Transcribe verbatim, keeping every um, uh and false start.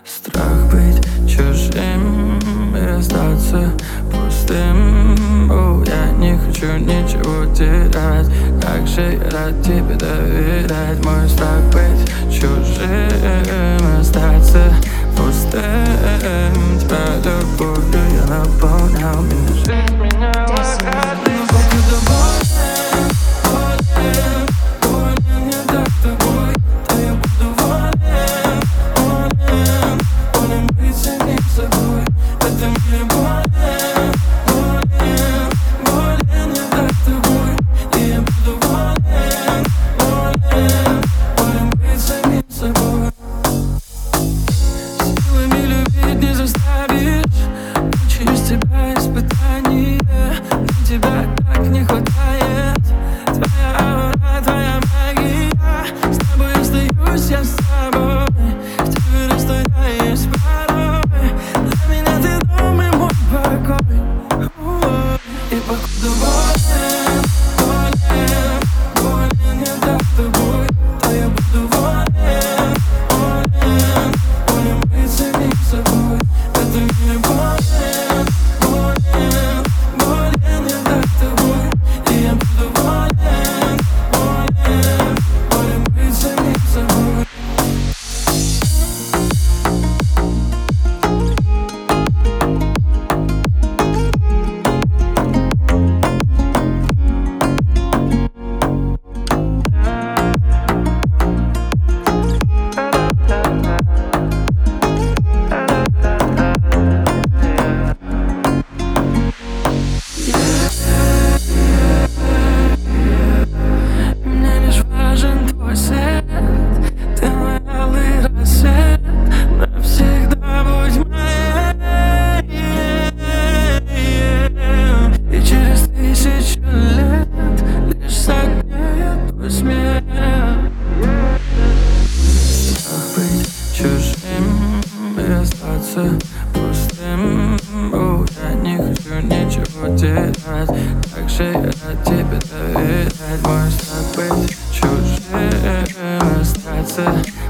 Страх быть чужим и остаться пустым. О, я не хочу ничего терять. Как же я рад тебе доверять. Мой страх быть чужим, остаться пустым. Тебя любовью я наполнял, меня жизнь меняла каждый день. Покуда болен, болен, болен я так с тобой, то я буду волен, волен, волен быть самим собой. В этом мире болен, болен, болен я так с тобой, и я буду волен, волен, волен быть самим собой. Силами любить не заставишь, учусь тебя испытания, но тебя так не хватает. Твоя аура, твоя магия, с тобой остаюсь я с тобой, в тебе растворяюсь порой. Для меня ты дом и мой покой. И покуда болен, болен, болен я так с тобой, то я буду волен, волен, волен быть самим собой. В этом мире болен, болен, болен я так с тобой, и я буду волен, волен, волен быть самим собой. Мне лишь важен твой свет, ты мой алый рассвет, навсегда будь моей. И через тысячу лет лишь согреет твой смех. Страх быть чужим и остаться пустым. О, я не хочу ничего терять. Как же я рад тебе доверять. Мой страх быть чужим, остаться